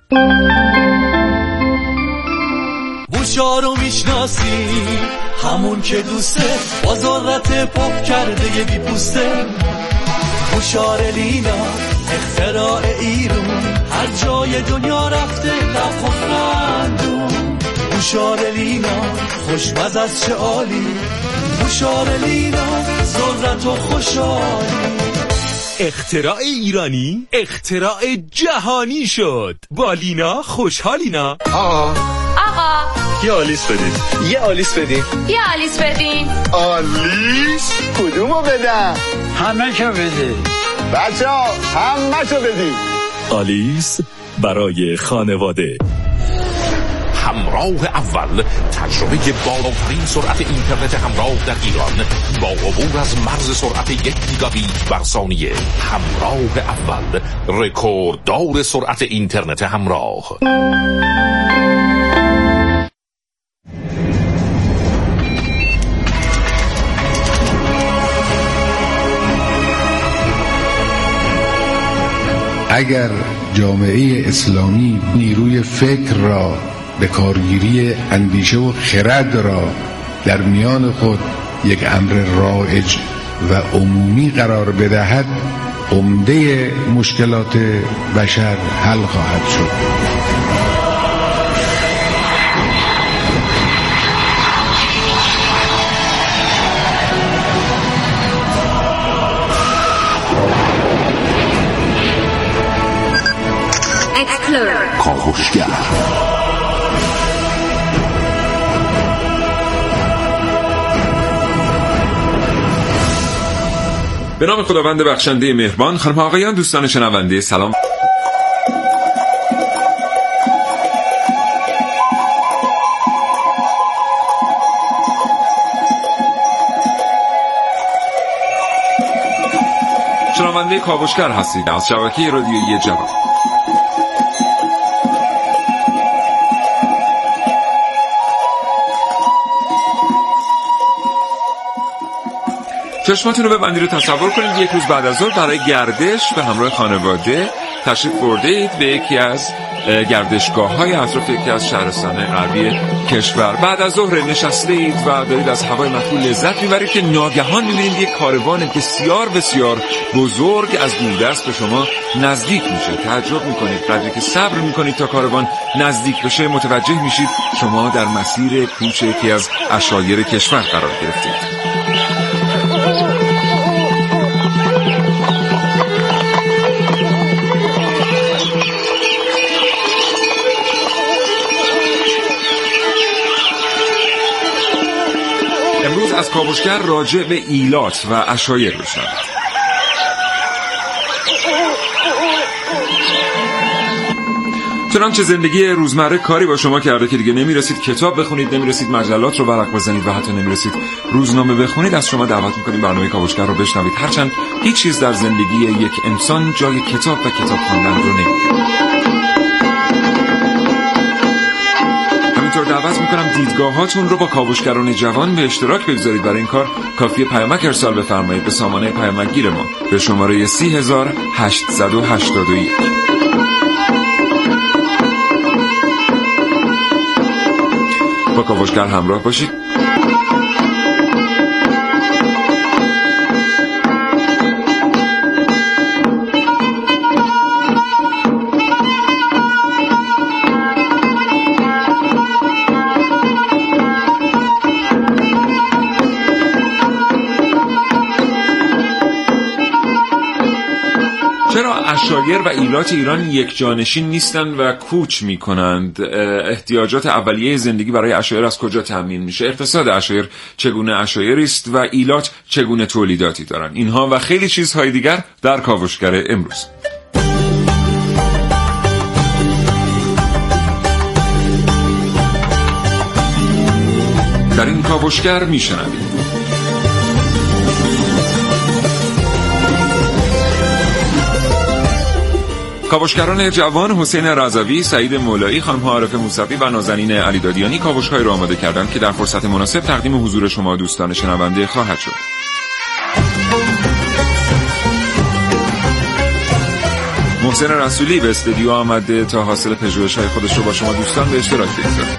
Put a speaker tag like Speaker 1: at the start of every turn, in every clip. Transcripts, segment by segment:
Speaker 1: بوشارو میشناسی همون که دوسته بازارت پاک کرده بی پوسته بوشار لینا اختراع ایرون هر جای دنیا رفته لب و خندون بوشار لینا خوشمزه از چه عالی بوشار لینا ذرت و خوشحالی
Speaker 2: اختراع ایرانی اختراع جهانی شد با لینا خوشحالینا.
Speaker 3: آقا
Speaker 4: یه آلیس بدین.
Speaker 3: یه آلیس بدین.
Speaker 5: یه آلیس بدین.
Speaker 3: آلیس؟ کدومو بدم؟
Speaker 6: همه شو بدین.
Speaker 3: بچه‌ها همه شو بدین.
Speaker 2: آلیس برای خانواده.
Speaker 7: همراه اول، تجربه بالاترین سرعت اینترنت همراه در ایران با عبور از مرز سرعت 1 گیگابیت بر ثانیه. همراه اول، رکورددار سرعت اینترنت همراه.
Speaker 8: اگر جامعه اسلامی نیروی فکر را به کارگیری اندیشه و خرد را در میان خود یک امر رایج و عمومی قرار بدهد، عمده مشکلات بشر حل خواهد شد.
Speaker 7: کاوشگر
Speaker 9: به نام خداوند بخشنده مهربان. خانم آقایان، دوستان شنونده، سلام. شنونده کاوشگر هستید از شبکه رادیویی جوان. چشماتون رو ببندید و تصور کنید یک روز بعد از ظهر برای گردش به همراه خانواده تشریف برده اید به یکی از گردشگاه‌های اطراف یکی از شهرستان غربی کشور. بعد از ظهر نشسته اید و دارید از هوای مطبوع لذت میبرید که ناگهان میبینید یک کاروان بسیار بسیار بزرگ از دوردست به شما نزدیک میشه. تعجب میکنید، قدری که صبر میکنید تا کاروان نزدیک بشه متوجه میشید شما در مسیر کوچ یکی از عشایر کشور قرار گرفتید. امروز از کاوشگر راجع به ایلات و عشایر بشنوید. چنانچه زندگی روزمره کاری با شما کرده که دیگه نمیرسید کتاب بخونید، نمیرسید مجلات رو ورق بزنید و حتی نمیرسید روزنامه بخونید، از شما دعوت میکنیم برنامه کاوشگر رو بشنوید. هرچند هیچ چیز در زندگی یک انسان جای کتاب و کتاب خواندن رو نمیگیره. همینطور دعوت میکنم دیدگاهاتون رو با کاوشگران جوان به اشتراک بگذارید. برای این کار کافیه پیامک ارسال بفرمایید به سامانه پیامکگیر ما به شماره 30881. با کاوشگر همراه باشید. چرا عشایر و ایلات ایران یک جانشین نیستند و کوچ میکنند؟ احتیاجات اولیه زندگی برای عشایر از کجا تامین میشه؟ اقتصاد عشایر چگونه عشایری است و ایلات چگونه تولیداتی دارن؟ اینها و خیلی چیزهای دیگر در کاوشگر امروز. در این کاوشگر میشنوید کاوشگران جوان حسین رضوی، سعید مولایی، خانم عارفه موسوی و نازنین علیدادیانی کاوش‌های را آماده کردند که در فرصت مناسب تقدیم حضور شما دوستان شنونده خواهد شد. محسن رسولی به استودیو آمده تا حاصل پژوهش‌های خودش رو با شما دوستان به اشتراک بگذاره.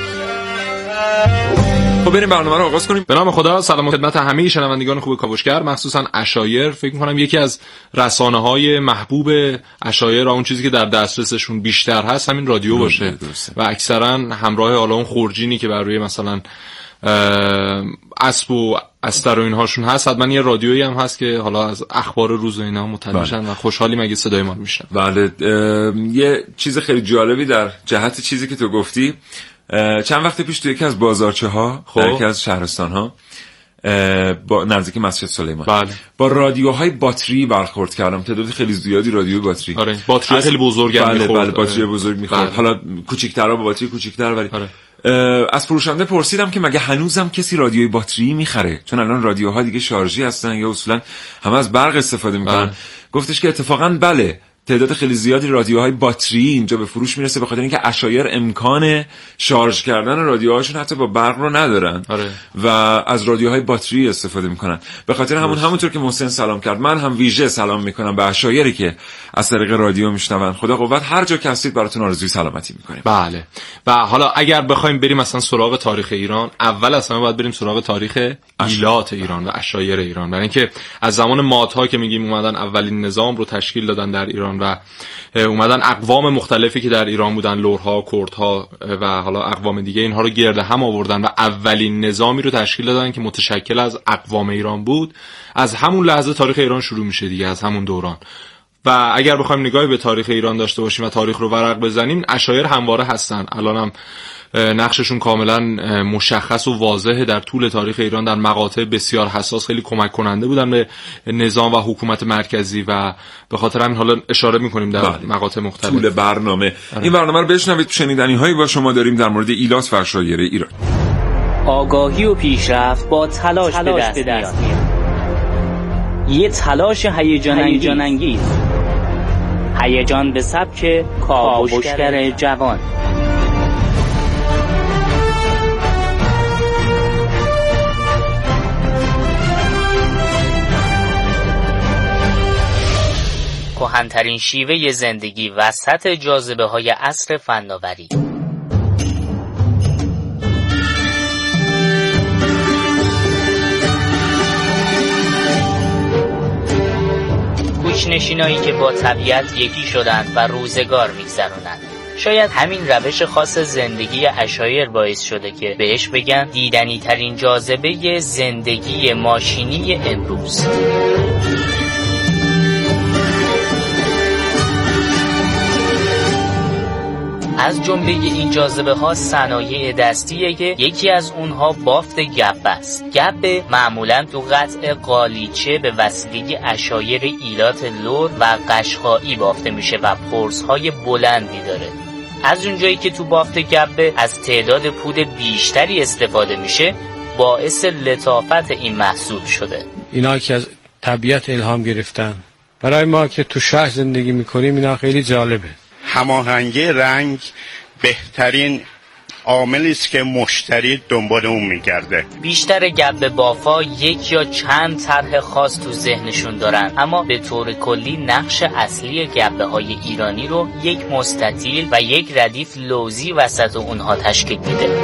Speaker 9: خب بریم برنامه رو آغاز کنیم.
Speaker 5: به نام خدا. سلام خدمت همه شنوندگان خوب کاوشگر، مخصوصا عشایر. فکر می‌کنم یکی از رسانه‌های محبوب عشایر، اون چیزی که در دسترسشون بیشتر هست همین رادیو باشه و اکثرا همراه حالا اون خورجینی که بر روی مثلا اسب و استر و اینهاشون هست، حتما یه رادیویی هم هست که حالا از اخبار روز و اینا مطلع میشن و خوشحالیم اگه صدای ما رو میشنن.
Speaker 9: بله، یه چیز خیلی جالبی در جهت چیزی که تو گفتی، چند وقت پیش تو یکی از بازارچه‌ها در یکی از شهرستان‌ها با نزدیک مسجد سلیمان با رادیوهای باتری برخورد کردم. تعداد خیلی زیادی رادیو باتری.
Speaker 5: آره، باتری خیلی بزرگی می‌خورد.
Speaker 9: بله، باتری بزرگ می‌خورد. حالا کوچیک‌ترها با باتری کوچیک‌تر ولی از فروشنده پرسیدم که مگه هنوزم کسی رادیوی باتری می‌خره؟ چون الان رادیوها دیگه شارژی هستن یا اصولا همه از برق استفاده می‌کنن. گفتش که اتفاقاً بله، تعداد خیلی زیادی رادیوهای باتری اینجا به فروش میرسه، به خاطر اینکه عشایر امکان شارژ کردن رادیوهاشون حتی با برق رو ندارن. و از رادیوهای باتری استفاده میکنن. به خاطر همونطور که محسن سلام کرد، من هم ویژه سلام میکنم به عشایری که از طریق رادیو میشنون. خدا قوت، هر جا که هستید براتون آرزوی سلامتی میکنیم.
Speaker 5: بله. و حالا اگر بخوایم بریم مثلا سراغ تاریخ ایران، اول اصلا باید بریم سراغ تاریخ ایلات ایران و عشایر ایران، برای اینکه از زمان مادها که میگیم اومدن اولین نظام رو تشکیل دادن در ایران و اومدن اقوام مختلفی که در ایران بودن، لرها، کردها و حالا اقوام دیگه، اینها رو گرد هم آوردن و اولین نظامی رو تشکیل دادن که متشکل از اقوام ایران بود. از همون لحظه تاریخ ایران شروع میشه دیگه، از همون دوران. و اگر بخوایم نگاهی به تاریخ ایران داشته باشیم و تاریخ رو ورق بزنیم، عشایر همواره هستن. الان هم نقششون کاملا مشخص و واضحه. در طول تاریخ ایران در مقاطع بسیار حساس خیلی کمک کننده بودن به نظام و حکومت مرکزی و به خاطر همین حالا اشاره می‌کنیم در مقاطع مختلف
Speaker 9: طول برنامه. این برنامه رو بشنوید. شنیدنی‌هایی با شما داریم در مورد ایلات و عشایر ایران.
Speaker 10: آگاهی و پیشرفت با تلاش به دست میاد. یه تلاش هیجان انگیز. هیجان به سبک کاوشگر جوان. کهن‌ترین شیوه زندگی وسط جاذبه‌های عصر فناوری. کوچ‌نشینایی که با طبیعت یکی شدند و روزگار می‌گذرونند. شاید همین روش خاص زندگی عشایر باعث شده که بهش بگن دیدنی ترین جاذبه زندگی ماشینی امروز. از جمله این جاذبه ها صنایع دستیه که یکی از اونها بافت گبه است. گبه معمولا تو قطع قالیچه به وسیله عشایر ایلات لر و قشقایی بافته میشه و پرس‌های بلندی داره. از اونجایی که تو بافت گبه از تعداد پود بیشتری استفاده میشه، باعث لطافت این محصول شده.
Speaker 11: اینا که از طبیعت الهام گرفتن، برای ما که تو شهر زندگی میکنیم اینا خیلی جالبه.
Speaker 12: هماهنگی رنگ بهترین عاملی است که مشتری دنبال اون میگرده.
Speaker 10: بیشتر گبه بافا یک یا چند طرح خاص تو ذهنشون دارن، اما به طور کلی نقش اصلی گبه های ایرانی رو یک مستطیل و یک ردیف لوزی وسط اونها تشکیل میده.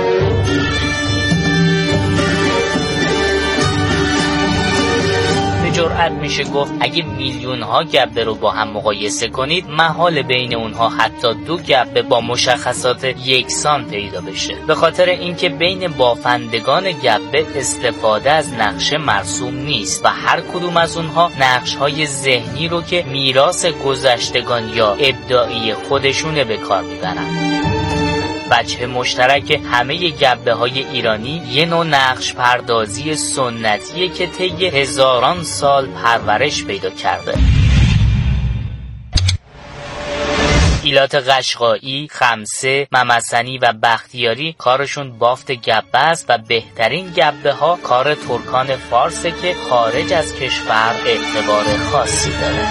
Speaker 10: جرأت میشه گفت اگه میلیون ها گبه رو با هم مقایسه کنید، محال بین اونها حتی دو گبه با مشخصات یکسان پیدا بشه. به خاطر اینکه بین بافندگان گبه استفاده از نقشه مرسوم نیست و هر کدوم از اونها نقش های ذهنی رو که میراث گذشتگان یا ابداعی خودشونه به کار میبرن. وجه مشترک همه گبه های ایرانی یه نوع نقش پردازی سنتیه که طی هزاران سال پرورش پیدا کرده. ایلات قشقایی، خمسه، ممسنی و بختیاری کارشون بافت گبه است و بهترین گبه ها کار ترکان فارسه که خارج از کشور اعتبار خاصی داره.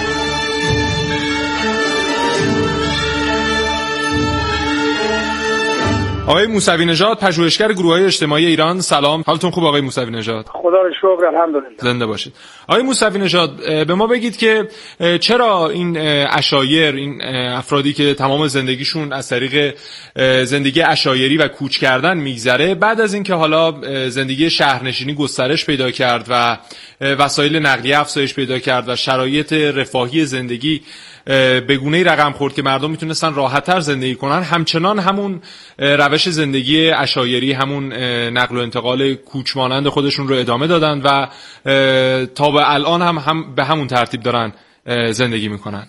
Speaker 5: آقای موسوی نژاد، پژوهشگر گروه‌های اجتماعی ایران، سلام. حالتون خوب آقای موسوی نژاد؟
Speaker 13: خدا رو شکر، الحمدلله.
Speaker 5: زنده باشید. آقای موسوی نژاد، به ما بگید که چرا این عشایر، این افرادی که تمام زندگیشون از طریق زندگی عشایری و کوچ کردن میگذره، بعد از اینکه حالا زندگی شهرنشینی گسترش پیدا کرد و وسایل نقلیه افزایش پیدا کرد و شرایط رفاهی زندگی به گونه‌ای رقم خورد که مردم میتونستن راحت‌تر زندگی کنن، همچنان همون روش زندگی عشایری، همون نقل و انتقال کوچ مانند خودشون رو ادامه دادن و تا به الان هم به همون ترتیب دارن زندگی میکنن.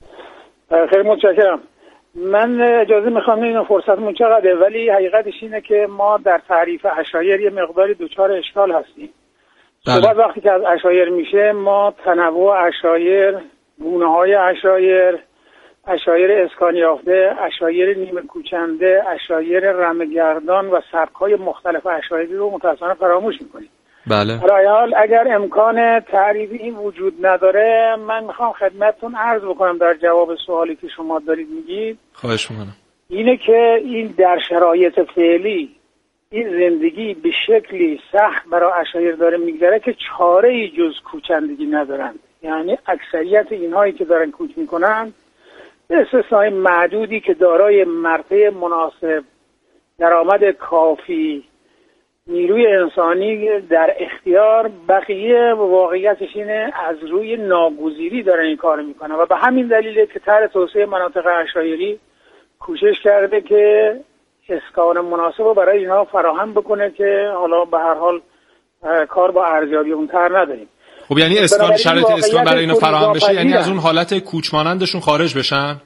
Speaker 13: خیلی متشکرم. من اجازه میخوام، اینو فرصتمون چقدره، ولی حقیقتش اینه که ما در تعریف عشایر یه مقداری دوچار اشکال هستیم. صحبت وقتی که از عشایر میشه، ما تنوع عشایر، گونه‌های عشایر، عشایر اسکان یافته، عشایر نیمه کوچنده، عشایر رمه‌گردان و سبک‌های مختلف عشایری رو متأسفانه فراموش می‌کنیم.
Speaker 5: بله.
Speaker 13: برای حال اگر امکان تعریف این وجود نداره، من میخوام خدمتتون عرض بکنم در جواب سوالی که شما دارید میگید.
Speaker 5: خواهش می‌کنم.
Speaker 13: اینه که این در شرایط فعلی این زندگی به شکلی سخت برای عشایر داره میگذره که چاره‌ای جز کوچندگی ندارن. یعنی اکثریت اینهایی که دارن کوچ میکنن، به استثنای معدودی که دارای مرتبه مناسب، درآمد کافی، نیروی انسانی در اختیار، بقیه واقعیتش اینه از روی ناگزیری دارن این کار میکنن و به همین دلیله که طرح توسعه مناطق عشایری کوشش کرده که اسکان مناسب رو برای اینها فراهم بکنه که حالا به هر حال کار با ارزیابی اونتر نداریم.
Speaker 5: خب یعنی شرایط اسکان برای اینا فراهم بشه، یعنی از اون حالت کوچ مانندشون خارج بشن؟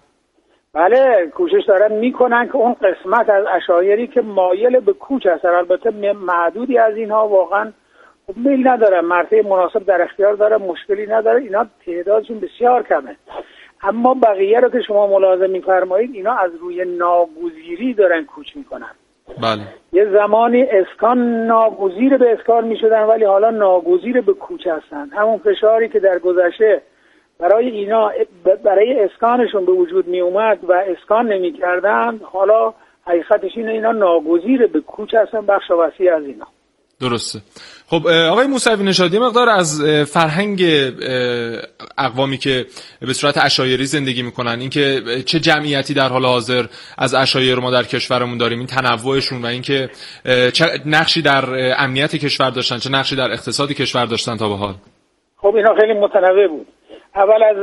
Speaker 13: بله، کوشش دارن میکنن که اون قسمت از عشایری که مایل به کوچ هستن، البته معدودی از اینها واقعا میل ندارن، مرتبه مناسب در اختیار داره، مشکلی نداره، اینا تعدادشون بسیار کمه. اما بقیه رو که شما ملاحظه میفرمایید، اینا از روی ناگزیری دارن کوچ میکنن.
Speaker 5: بله.
Speaker 13: یه زمانی اسکان ناگزیر به اسکان میشدن، ولی حالا ناگزیر به کوچ هستن. همون فشاری که در گذشته برای اینا برای اسکانشون به وجود می اومد و اسکان نمی کردن، حالا حقیقتش اینه اینا ناگزیر به کوچ هستن، بخش وسیع از اینا.
Speaker 5: درسته. خب آقای موسوی نژاد، مقدار از فرهنگ اقوامی که به صورت عشایری زندگی میکنن، اینکه چه جمعیتی در حال حاضر از عشایر ما در کشورمون داریم، این تنوعشون و اینکه چه نقشی در امنیت کشور داشتن، چه نقشی در اقتصاد کشور داشتن تا به حال.
Speaker 13: خب اینا خیلی متنوع بود. اول از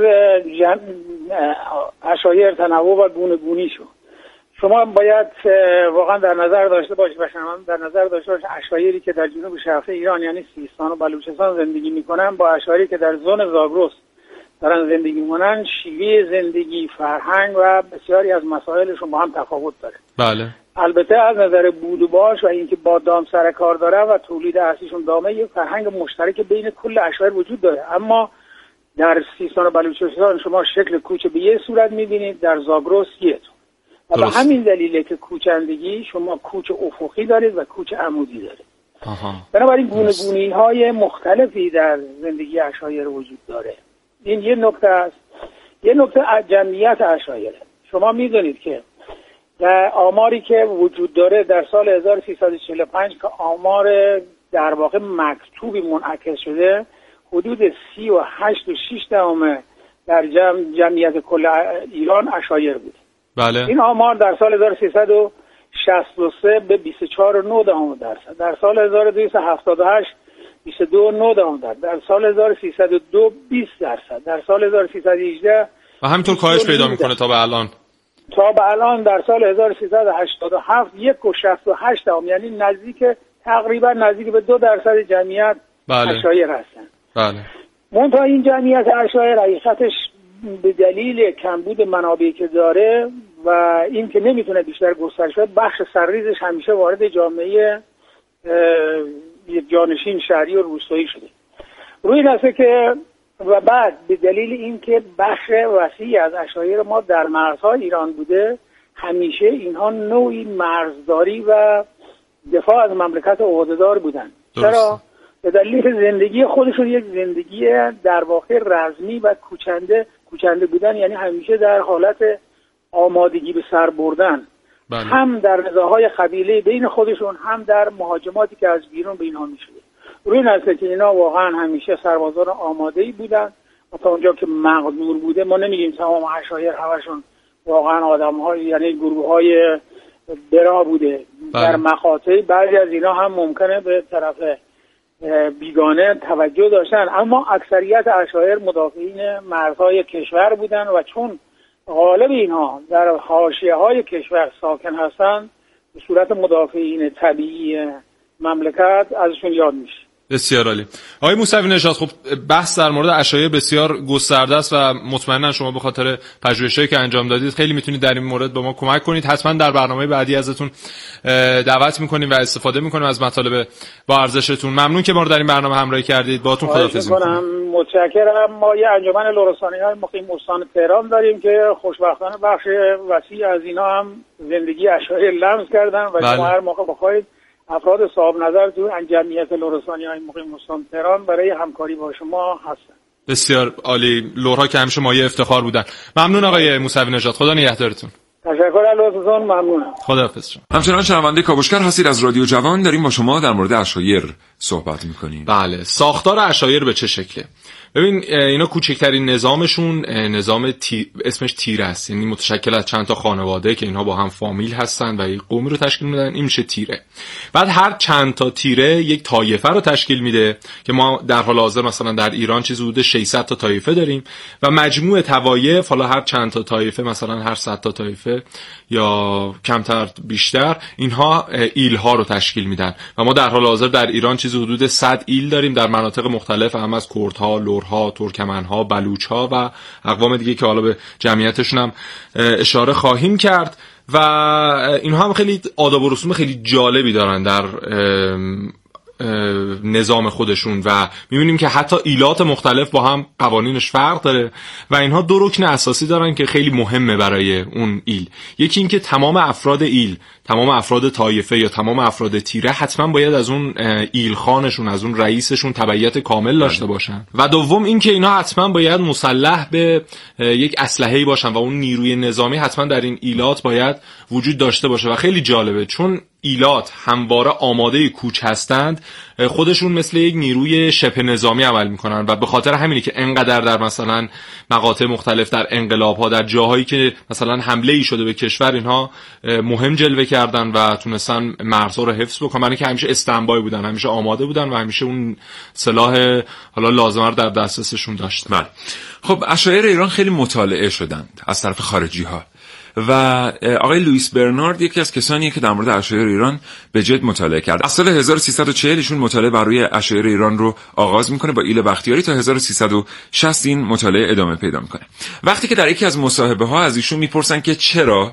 Speaker 13: عشایر تنوع و گونه گونی شد. شما باید واقعا در نظر داشته باشید عشایری که در جنوب شرقی ایران یعنی سیستان و بلوچستان زندگی میکنن با عشایری که در زون زاگرس دارن زندگی میکنن، شیوه زندگی، فرهنگ و بسیاری از مسائلشون با هم تفاوت داره.
Speaker 5: بله.
Speaker 13: البته از نظر بود و باش و اینکه با دام سر کار داره و تولید اصلیشون دامه، یک فرهنگ مشترک بین کل عشایر وجود داره. اما در سیستان و بلوچستان شما شکل کوچ به یه صورت میبینید، در زاگرس یه طور. و به همین دلیله که کوچندگی شما کوچ افقی دارید و کوچ عمودی دارید. بنابراین گونه‌گونی های مختلفی در زندگی عشایر وجود داره. این یه نکته است. یه نکته جمعیت عشایره. شما میدونید که در آماری که وجود داره در سال 1345 که آمار در واقع مکتوبی منعکس شده، حدود 38.6% در جمعیت کل ایران عشایر بود.
Speaker 5: بله.
Speaker 13: این آمار در سال 1363 به 24.9%، در سال 1278 22.9%، در سال 1302 20%، در سال 1318
Speaker 5: و همینطور کاهش پیدا میکنه تا به الان.
Speaker 13: در سال 1387 1.68، یعنی تقریبا نزدیک به 2% جمعیت عشایر هستن.
Speaker 5: بله.
Speaker 13: منتها این جمعیت عشایر حقیقتش به دلیل کمبود منابعی که داره و این که نمیتونه بیشتر گسترش بده، بخش سرریزش همیشه وارد جامعه جانشین شهری و روستایی شده. روی این است که و بعد به دلیل اینکه بخش وسیعی از عشایر ما در مرزهای ایران بوده، همیشه اینها نوعی مرزداری و دفاع از مملکت عهده‌دار بودن. چرا؟ به دلیل زندگی خودشون یک زندگی در واقع رزمی و کوچنده بودن، یعنی همیشه در حالت آمادگی به سر بردن. هم در نزاعهای قبیله بین خودشون، هم در مهاجماتی که از بیرون به اینها میشده. روی این است که اینا واقعا همیشه سربازان آماده‌ای بودن و تا اونجا که مقدور بوده، ما نمیگیم تمام عشایر همشون واقعا آدم‌های یعنی گروه‌های برا بوده. در مقاطعی بعضی از اینا هم ممکنه به طرف بیگانه توجه داشتن، اما اکثریت عشایر مدافعین مرزهای کشور بودن و چون غالب اینها در حاشیه‌های کشور ساکن هستند، به صورت مدافعین طبیعی مملکت ازشون یاد میشه.
Speaker 5: بسیار عالی. آقای موسوی نژاد، خب بحث در مورد عشایر بسیار گسترده است و مطمئنا شما به خاطر پژوهشی که انجام دادید خیلی میتونید در این مورد به ما کمک کنید. حتما در برنامه بعدی ازتون دعوت میکنیم و استفاده میکنیم از مطالب با ارزشتون. ممنون که ما رو در این برنامه همراهی کردید. باهاتون خداحافظی میکنم.
Speaker 13: متشکرم. ما یه انجمن لرستانی‌های مقیم استان تهران داریم که خوشبختانه بخش وسیع از اینا هم زندگی عشایر لمس کردن و شما هر موقع بخواید افراد صاحب نظر تو جمعیت لرستانی‌های مقیم استان تهران برای همکاری با شما هستن.
Speaker 5: بسیار عالی. لرها که همیشه مایه افتخار بودن. ممنون آقای موسوی نژاد. خدا نگهدارتون.
Speaker 13: تشکر از لطفتون. ممنونم.
Speaker 5: خداحافظ شما.
Speaker 9: همچنان شنونده کاوشگر هستید از رادیو جوان. داریم با شما در مورد عشایر صحبت می‌کنیم.
Speaker 5: بله. ساختار عشایر به چه شکله؟ ببین اینا کوچکترین نظامشون نظام اسمش تیره است، یعنی متشکل از چند تا خانواده که اینها با هم فامیل هستن و یک قومی رو تشکیل میدن. این میشه تیره. بعد هر چند تا تیره یک طایفه رو تشکیل میده که ما در حال حاضر مثلا در ایران چیزی حدود 600 تا طایفه داریم و مجموع طوایف، حالا هر چند تا طایفه مثلا هر 100 تا طایفه یا کمتر بیشتر، اینها ایل‌ها رو تشکیل میدن و ما در حال حاضر در ایران چیزی حدود 100 ایل داریم در مناطق مختلف، هم از کردها، لرها، ترکمنها، بلوچها و اقوام دیگه که حالا به جمعیتشون هم اشاره خواهیم کرد. و اینها هم خیلی آداب و رسوم خیلی جالبی دارن در نظام خودشون و میبینیم که حتی ایلات مختلف با هم قوانینش فرق داره و اینها دو رکن اساسی دارن که خیلی مهمه برای اون ایل. یکی این که تمام افراد ایل، تمام افراد طایفه یا تمام افراد تیره حتما باید از اون ایل خانشون، از اون رئیسشون تبعیت کامل داشته باشن و دوم این که اینا حتما باید مسلح به یک اسلحه‌ای باشن و اون نیروی نظامی حتما در این ایلات باید وجود داشته باشه. و خیلی جالبه چون ایلات همواره آماده کوچ هستند، خودشون مثل یک نیروی شبه نظامی عمل میکنن و به خاطر همینه که انقدر در مثلا مقاطع مختلف، در انقلاب‌ها، در جاهایی که مثلا حمله‌ای شده به کشور، اینها مهم جلوه کردن و تونستن مرزها رو حفظ بکنن، برای که همیشه استنبای بودن، همیشه آماده بودن و همیشه اون سلاح حالا لازمه رو در دسترسشون داشتن.
Speaker 9: بله. خب عشایر ایران خیلی مطالعه شدند از طرف خارجی‌ها و آقای لوئیس برنارد یکی از کسانیه که در مورد عشایر ایران به جد مطالعه کرد. از سال 1340 ایشون مطالعه بر روی عشایر ایران رو آغاز میکنه با ایل بختیاری تا 1360 این مطالعه ادامه پیدا میکنه. وقتی که در یکی از مصاحبه ها از ایشون میپرسن که چرا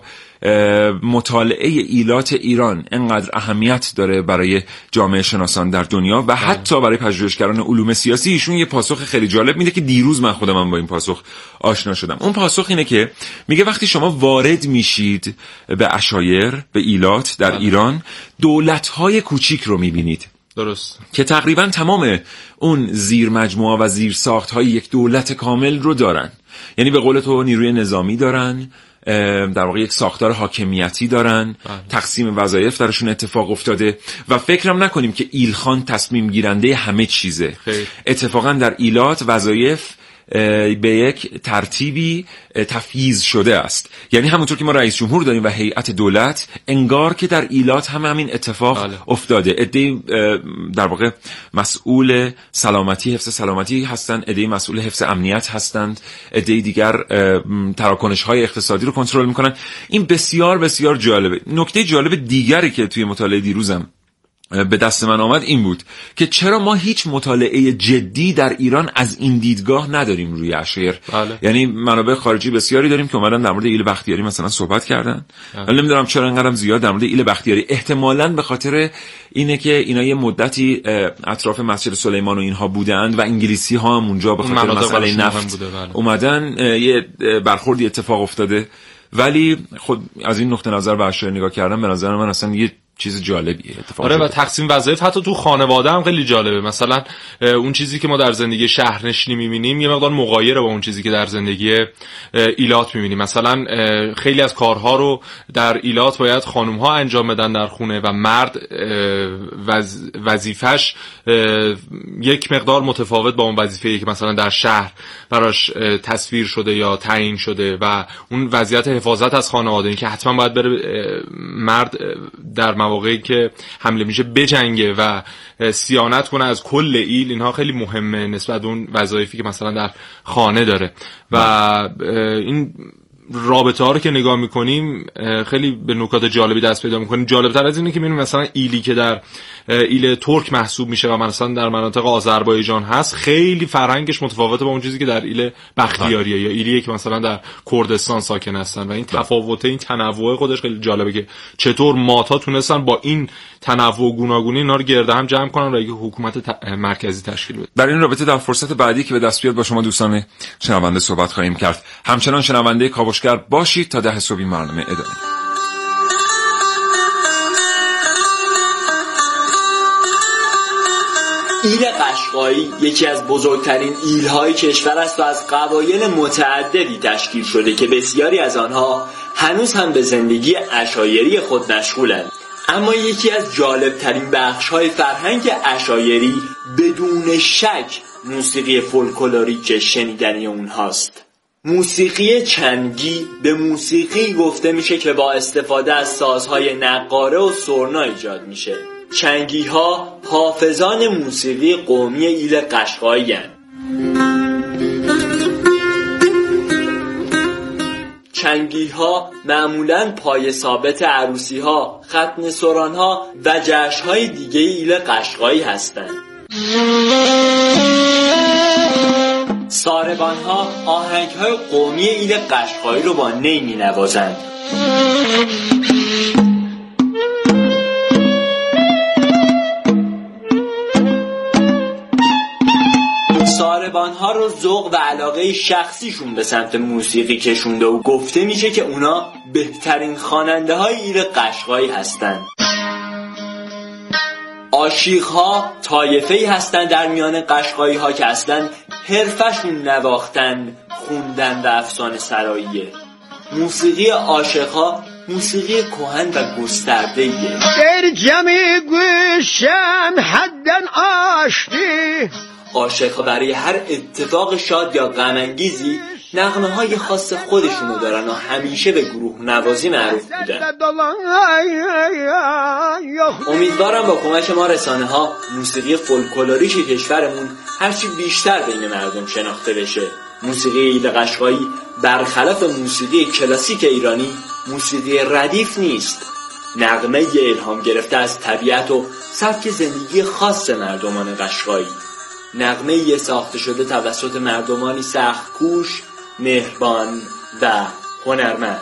Speaker 9: مطالعه ایلات ایران انقدر اهمیت داره برای جامعه شناسان در دنیا و حتی برای پژوهشگران علوم سیاسی، ایشون یه پاسخ خیلی جالب میده که دیروز من خودم با این پاسخ آشنا شدم. اون پاسخ اینه که میگه وقتی شما وارد میشید به عشایر، به ایلات در ایران، دولت‌های کوچیک رو میبینید.
Speaker 5: درست.
Speaker 9: که تقریبا تمام اون زیر مجموعه و زیر ساخت‌های یک دولت کامل رو دارن. یعنی به قول تو نیروی نظامی دارن، در واقع یک ساختار حاکمیتی دارن، تقسیم وظایف درشون اتفاق افتاده و فکرم نکنیم که ایلخان تصمیم گیرنده همه چیزه. اتفاقا در ایلات وظایف به یک ترتیبی تفییض شده است. یعنی همونطور که ما رئیس جمهور داریم و هیئت دولت، انگار که در ایلات هم همین اتفاق افتاده. عده‌ای در واقع مسئول سلامتی، حفظ سلامتی هستند، عده‌ای مسئول حفظ امنیت هستند، عده‌ای دیگر تراکنش‌های اقتصادی رو کنترل می‌کنن. این بسیار بسیار جالبه. نکته جالب دیگری که توی مطالعه دیروزم به دست من آمد این بود که چرا ما هیچ مطالعه جدی در ایران از این دیدگاه نداریم روی عشایر. یعنی منابع خارجی بسیاری داریم که اومدن در مورد ایل بختیاری مثلا صحبت کردن، ولی نمیدونم چرا اینقدرم زیاد در مورد ایل بختیاری. احتمالاً به خاطر اینه که اینا یه مدتی اطراف مسجد سلیمان و اینها بودند و انگلیسی ها هم اونجا به خاطر مسئله نفت اومدن، یه برخوردی اتفاق افتاده. ولی خود از این نقطه نظر به عشایر نگاه کردم، به نظر من اصلا یه چیز جالبیه اتفاقا.
Speaker 5: آره و تقسیم وظایف حتی تو خانواده هم خیلی جالبه. مثلا اون چیزی که ما در زندگی شهرنشینی می‌بینیم یه مقدار مغایره با اون چیزی که در زندگی ایلات می‌بینیم. مثلا خیلی از کارها رو در ایلات باید خانم‌ها انجام بدن در خونه و مرد وظیفش یک مقدار متفاوت با اون وظیفه‌ای که مثلا در شهر براش تصویر شده یا تعیین شده و اون وضعیت حفاظت از خانواده، این که حتما باید بره مرد در مواقعی که حمله میشه بجنگه و صیانت کنه از کل ایل، اینها خیلی مهمه نسبت به اون وظایفی که مثلا در خانه داره. و این رابطه ها رو که نگاه میکنیم خیلی به نکات جالبی دست پیدا میکنیم. جالبتر از اینه که میبینیم مثلا ایلی که در ایل ترک محسوب میشه و مثلا در مناطق آذربایجان هست، خیلی فرهنگش متفاوته با اون چیزی که در ایل بختیاریه یا ایلی که مثلا در کردستان ساکن هستن. و این تفاوت، این تنوع خودش خیلی جالبه که چطور ماتا تونستن با این تنوع گوناگونی اینا رو گرد هم جمع کنن و یک حکومت مرکزی تشکیل بدن.
Speaker 9: برای این رابطه در فرصت بعدی که به دست بیاد با شما دوستان شنونده صحبت خواهیم کرد. همچنان شنونده کاوشگر باشید تا 10 صبح برنامه ادامه.
Speaker 14: ایل قشقایی یکی از بزرگترین ایل‌های کشور است و از قبایل متعددی تشکیل شده که بسیاری از آنها هنوز هم به زندگی عشایری خود مشغولند. اما یکی از جالبترین بخش‌های فرهنگ عشایری بدون شک موسیقی فولکلوریک شنیدنی اونهاست. موسیقی چنگی به موسیقی گفته میشه که با استفاده از سازهای نقاره و سرنا ایجاد میشه. چنگی ها حافظان موسیقی قومی ایل قشقایی هستند. چنگی ها معمولاً پای ثابت عروسی ها، ختن سران ها و جشن های دیگه ایل قشقایی هستند. ساربان ها آهنگ های قومی ایل قشقایی رو با نی می نوازند. ساربان‌ها رو ذوق و علاقه شخصیشون به سمت موسیقی کشونده و گفته میشه که اونا بهترین خواننده های ایل قشقایی هستن. عاشق‌ها طایفه‌ای هستن در میان قشقایی ها که اصلا حرفشون نواختن، خوندن و افسانه سراییه. موسیقی عاشق‌ها موسیقی کهن و گسترده‌ایه.
Speaker 15: در جمع گوشم حدن آشتی.
Speaker 14: عاشق‌ها برای هر اتفاق شاد یا غم انگیزی نغمه‌های خاص خودشونو دارن و همیشه به گروه نوازی معروف بودن. امیدوارم با کمک ما رسانه‌ها موسیقی فولکلوریک کشورمون هرچی بیشتر بین مردم شناخته بشه. موسیقی ایل قشقایی برخلاف موسیقی کلاسیک ایرانی موسیقی ردیف نیست. نغمه الهام گرفته از طبیعت و سبک زندگی خاص مردمان قشقایی. نغمه ساخته شده توسط مردمانی سخت‌کوش، مهربان و هنرمند.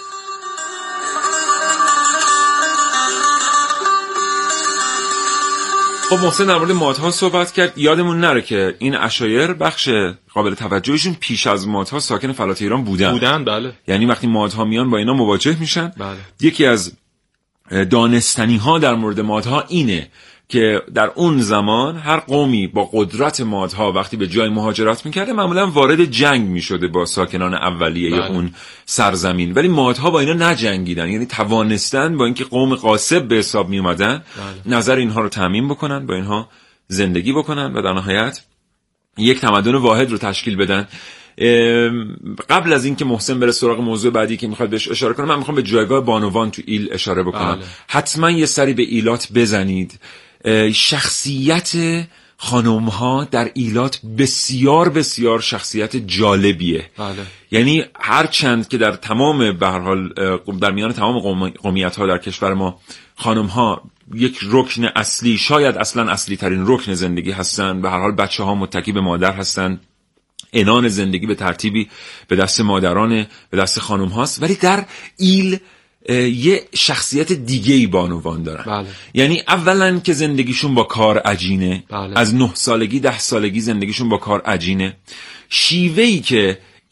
Speaker 9: خب محسن در مورد مادها صحبت کرد. یادمون نره که این عشایر بخش قابل توجهشون پیش از مادها ساکن فلات ایران بودن.
Speaker 5: بله.
Speaker 9: یعنی وقتی مادها میان با اینا مواجه میشن.
Speaker 5: بله.
Speaker 9: یکی از دانستنی ها در مورد مادها اینه که در اون زمان هر قومی با قدرت مادها وقتی به جای مهاجرت میکرده معمولا وارد جنگ میشده با ساکنان اولیه اون سرزمین، ولی مادها با اینا نجنگیدن، یعنی توانستن با اینکه قوم غاصب به حساب میومدن نظر اینها رو تامین بکنن، با اینها زندگی بکنن و در نهایت یک تمدن واحد رو تشکیل بدن. قبل از اینکه محسن بره سراغ موضوع بعدی که میخواد بهش اشاره کنه، من میخوام به جایگاه بانوان تو ایل اشاره بکنم. حتما یه سری به ایلات بزنید. شخصیت خانم ها در ایلات بسیار بسیار شخصیت جالبیه. یعنی هر چند که در تمام به هر حال در میان تمام قومیت ها در کشور ما خانم ها یک رکن اصلی، شاید اصلا اصلی ترین رکن زندگی هستن. به هر حال بچه ها متکی به مادر هستن، عنان زندگی به ترتیبی به دست مادرانه، به دست خانم هاست. ولی در ایل یه شخصیت دیگه‌ای بانوان دارن. یعنی اولا که زندگیشون با کار عجینه. از 9 سالگی 10 سالگی زندگیشون با کار عجینه. شیوهی که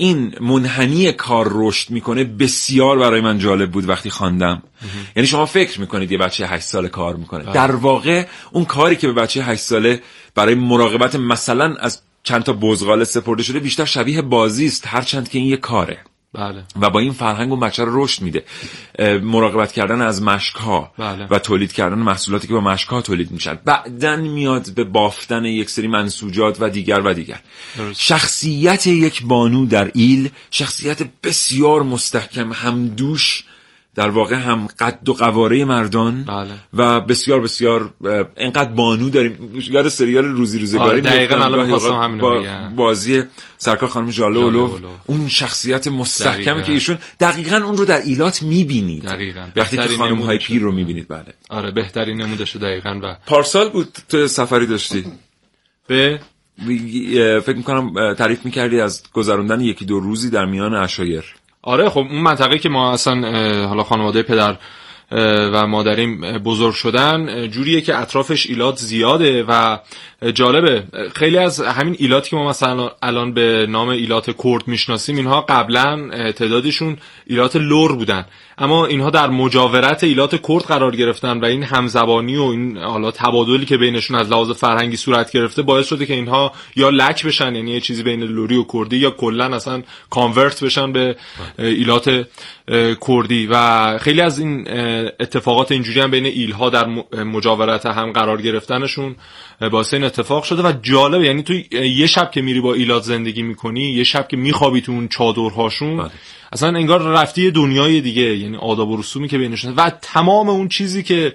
Speaker 9: این منحنی کار رشد میکنه بسیار برای من جالب بود وقتی خواندم. یعنی شما فکر میکنید یه بچه 8 ساله کار میکنه، در واقع اون کاری که به بچه 8 ساله برای مراقبت مثلا از چند تا بزغاله سپرده شده بیشتر شبیه بازی است، هرچند که این یه کاره.
Speaker 5: بله. و
Speaker 9: با این فرهنگ اون بچه رو رشد میده. مراقبت کردن از مشک‌ها و تولید کردن محصولاتی که با مشک‌ها تولید میشن، بعدن میاد به بافتن یک سری منسوجات و دیگر و دیگر. شخصیت یک بانو در ایل شخصیت بسیار مستحکم، همدوش، در واقع هم قد و قواره مردان.
Speaker 5: بله.
Speaker 9: و بسیار بسیار اینقدر بانو داریم. یاد سریال روزی روزگاری
Speaker 5: با
Speaker 9: بازی سرکار خانم ژاله اولو، اون شخصیت مستحکمی که ایشون دقیقاً اون رو در ایلات میبینید وقتی که خانم‌های پیر رو میبینید. بله
Speaker 5: آره بهترین نمودشه دقیقاً. و
Speaker 9: پارسال بود تو سفری داشتی
Speaker 5: به
Speaker 9: فکر میکنم تعریف میکردی از گذروندن 1-2 روزی در میان عشایر.
Speaker 5: آره خب اون منطقه که ما اصلا حالا خانواده پدر و مادریم بزرگ شدن جوریه که اطرافش ایلات زیاده و جالبه. خیلی از همین ایلاتی که ما مثلا الان به نام ایلات کرد میشناسیم اینها قبلا تعدادشون ایلات لور بودن، اما اینها در مجاورت ایلات کرد قرار گرفتن و این همزبانی و این حالا تبادلی که بینشون از لحاظ فرهنگی صورت گرفته باعث شده که اینها یا لک بشن، یعنی یه چیزی بین لوری و کردی، یا کلا اصلا کانورت بشن به ایلات کردی. و خیلی از این اتفاقات اینجوری هم بین ایلها در مجاورت هم قرار گرفتنشون باعث این اتفاق شده. و جالبه یعنی تو یه شب که میری با ایلات زندگی میکنی، یه شب که میخوابی تو اون چادرهاشون، اصلا انگار رفتی دنیای دیگه، یعنی آداب و رسومی که بینشون و تمام اون چیزی که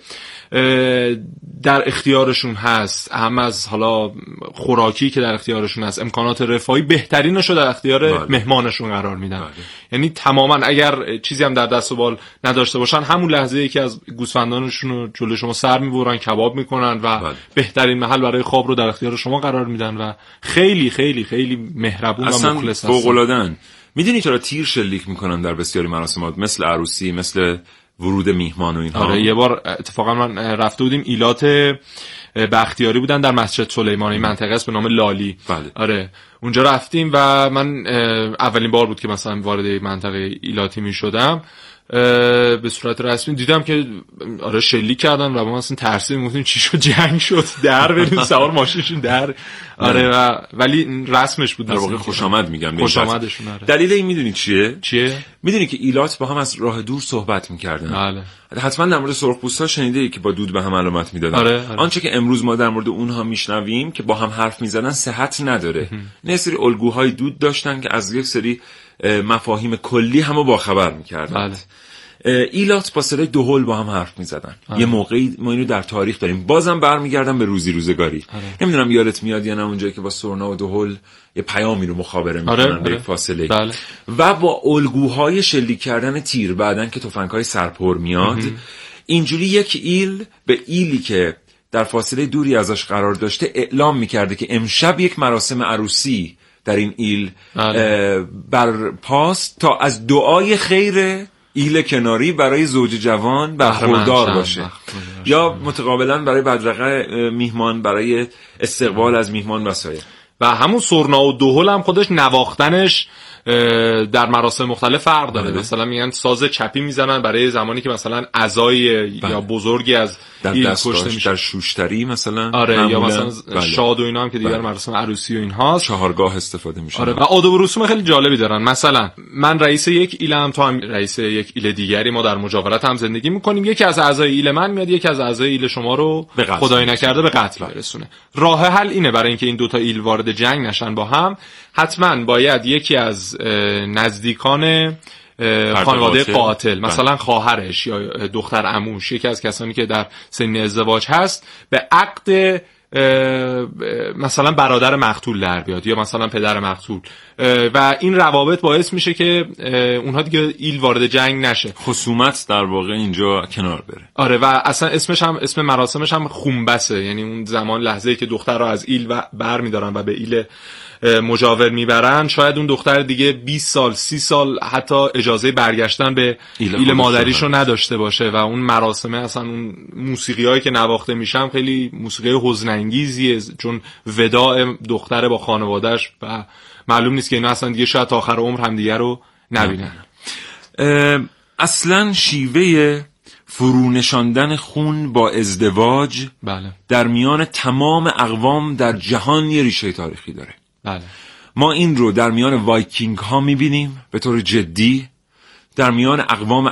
Speaker 5: در اختیارشون هست، هم از حالا خوراکی که در اختیارشون هست، امکانات رفاهی، بهترینشو در اختیار مهمانشون قرار میدن. یعنی تماما اگر چیزی هم در دست و بال نداشته باشن، همون لحظه‌ای که از گوسفندانشون رو جلوی شما سر میبرن، کباب میکنن و بهترین محل برای خواب رو در اختیار شما قرار میدن و خیلی خیلی خیلی مهربون و مخلص هستن.
Speaker 9: فوق‌العاده‌ان. میدونی چرا تیر شلیک میکنن در بسیاری مراسمات، مثل عروسی، مثل ورود میهمان و اینها؟
Speaker 5: آره یه بار اتفاقا من رفته بودیم ایلات بختیاری بودن در مسجد سلیمانی، منطقه است به نام لالی.
Speaker 9: بله.
Speaker 5: آره اونجا رفتیم و من اولین بار بود که مثلا وارد منطقه ایلاتی میشدم. به صورت رسمی دیدم که آره شلیک کردن و ما مثلا ترسیدیم، گفتیم چی شد، جنگ شد، در بریم سوار ماشینشون در. آره ولی رسمش بود،
Speaker 9: در واقع خوش آمد میگم.
Speaker 5: خوش آمدشون. آره.
Speaker 9: دلیل این میدونی چیه؟
Speaker 5: چیه؟
Speaker 9: میدونی که ایلات با هم از راه دور صحبت میکردن.
Speaker 5: بله.
Speaker 9: حتما در مورد سرخپوستا شنیدی که با دود به هم علامت میدادن.
Speaker 5: آره.
Speaker 9: آنچه که امروز ما در مورد اونها میشنویم که با هم حرف میزدن صحت نداره. نه سری الگوهای دود داشتن که از یک سری مفاهیم کلی همو با خبر میکردن.
Speaker 5: بله.
Speaker 9: ایلات با صدای دهل با هم حرف میزدن. یه موقعی ما اینو در تاریخ داریم. بازم برمیگردم به روزی روزگاری. نمیدونم یادت میاد یا نه اونجایی که با سرنا و دهل یه پیامی رو مخابره میکنن به فاصله.
Speaker 5: بله.
Speaker 9: و با الگوهای شلیک کردن تیر، بعدن که تفنگ‌های سرپر میاد، اینجوری یک ایل به ایلی که در فاصله دوری ازش قرار داشته اعلام میکرده که امشب یک مراسم عروسی در این ایل برپاست تا از دعای خیر ایل کناری برای زوج جوان برخوردار باشه، یا متقابلا برای بدرقه میهمان، برای استقبال از میهمان وسایل.
Speaker 5: و همون سرنا و دهل هم خودش نواختنش در مراسم مختلف فرق داره. مثلا میگن ساز چپی میزنن برای زمانی که مثلا عزای یا بزرگی از ایل کشته میشه،
Speaker 9: در شوشتری مثلا.
Speaker 5: آره یا مثلا شاد و اینا هم که دیگر مراسم عروسی و اینها
Speaker 9: چهارگاه استفاده میشه.
Speaker 5: آره و آداب و رسوم خیلی جالبی دارن. مثلا من رئیس یک ایلم، تو هم رئیس یک ایل دیگری، ما در مجاورت هم زندگی میکنیم. یکی از اعضای ایل من میاد یکی از اعضای ایل شما رو خدای نکرده به قتل برسونه. راه حل اینه برای اینکه این دوتا ایل وارد جنگ نشن با هم، حتما باید یکی از نزدیکان خانواده قاتل، مثلا خواهرش یا دختر عموش، یکی از کسانی که در سن ازدواج هست، به عقد مثلا برادر مقتول در بیاد یا مثلا پدر مقتول، و این روابط باعث میشه که اونها دیگه ایل وارد جنگ نشه،
Speaker 9: خصومت در واقع اینجا کنار بره.
Speaker 5: آره و اصلا اسمش هم، اسم مراسمش هم خونبسه، یعنی اون زمان لحظه‌ای که دختر رو از ایل بر میدارن و به ایل مجاور میبرن، شاید اون دختر دیگه 20 سال 30 سال حتی اجازه برگشتن به ایل مادریش رو نداشته باشه و اون مراسمه، اصلا اون موسیقیایی که نواخته میشن خیلی موسیقی حزن انگیزیه، چون وداع دختر با خانواده‌اش و معلوم نیست که اینا اصلا دیگه شاید تا آخر عمر هم دیگه رو نبینن.
Speaker 9: اصلا شیوه فرونشاندن خون با ازدواج
Speaker 5: بله.
Speaker 9: در میان تمام اقوام در جهان یه ریشه تاریخی داره.
Speaker 5: بله.
Speaker 9: ما این رو در میان وایکینگ ها میبینیم به طور جدی، در میان اقوام